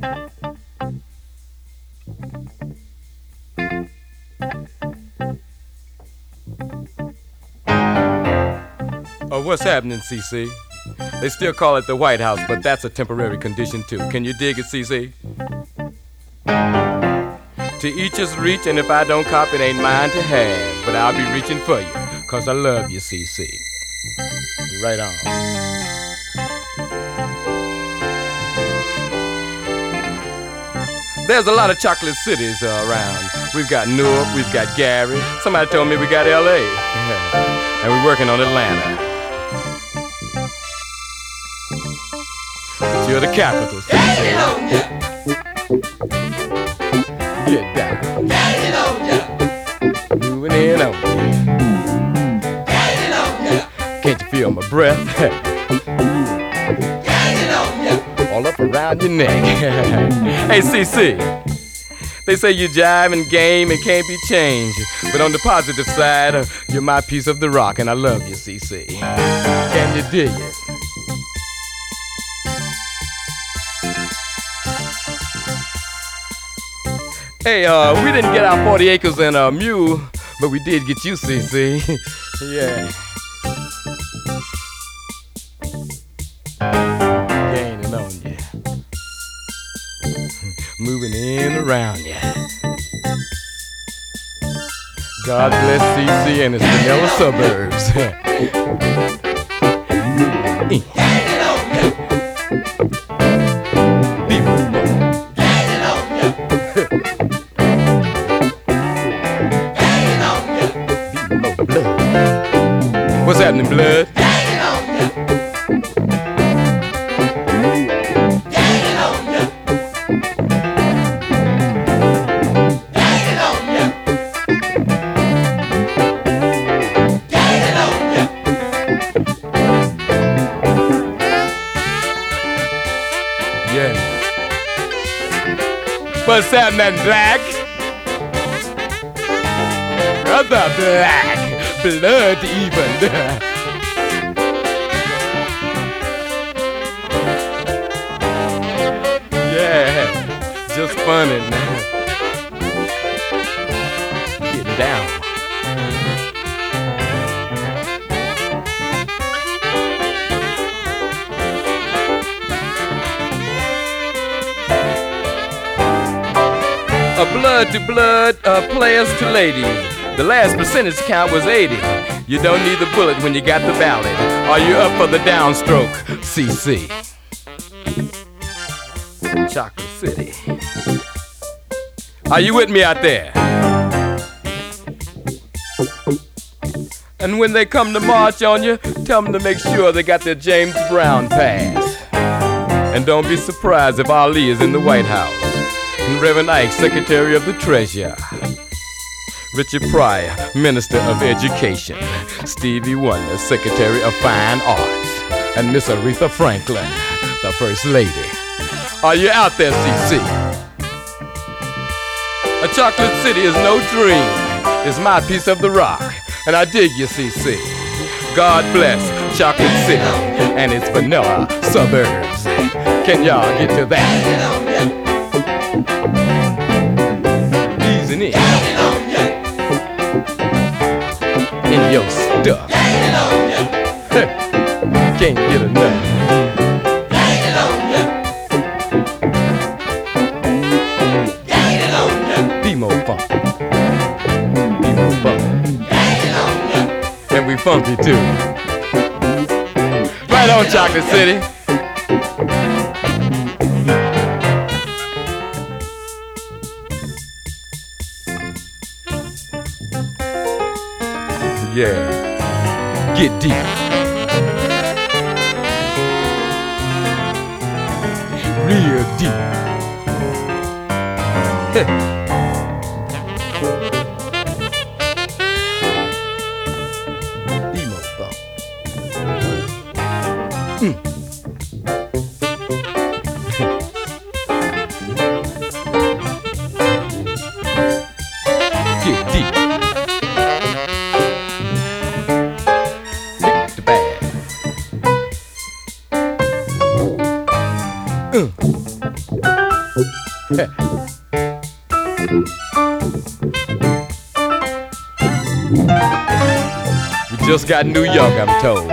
Oh, what's happening, CC? They still call it the White House, but that's a temporary condition too. Can you dig it, CC? To each his reach, and if I don't cop, it ain't mine to have. But I'll be reaching for you, 'cause I love you, CC. Right on. There's a lot of chocolate cities around. We've got Newark, we've got Gary. Somebody told me we got LA. And we're working on Atlanta. But you're the capital, CC. Get down. Moving in on you. Can't you feel my breath? All up around your neck. Hey, CC. They say you jive and game and can't be changed. But on the positive side, you're my piece of the rock, and I love you, CC. Can you dig it? Hey, we didn't get our 40 acres and a mule, but we did get you, CC. Yeah. Gaining on you. Moving in around you. God bless CC and its vanilla suburbs. What's happening, blood? Yeah. What's happening, black? Brother Black, blood even. Yeah, just funny now. Getting down. A blood to blood, players to ladies. The last percentage count was 80. You don't need the bullet when you got the ballot. Are you up for the downstroke, CC? Chocolate City. Are you with me out there? And when they come to march on you, tell them to make sure they got their James Brown pass. And don't be surprised if Ali is in the White House. And Reverend Ike, Secretary of the Treasury. Richard Pryor, Minister of Education. Stevie Wonder, Secretary of Fine Arts. And Miss Aretha Franklin, the First Lady. Are you out there, CC? A chocolate city is no dream. It's my piece of the rock. And I dig you, CC. God bless Chocolate City and its vanilla suburbs. Can y'all get to that? Easing in. In your stuff. Can't get enough. Demo funk. Demo funk. And we funky too. Right on, Chocolate City. Yeah, get deep. Real deep. Emo thump. Get deep. We just got New York, I'm told.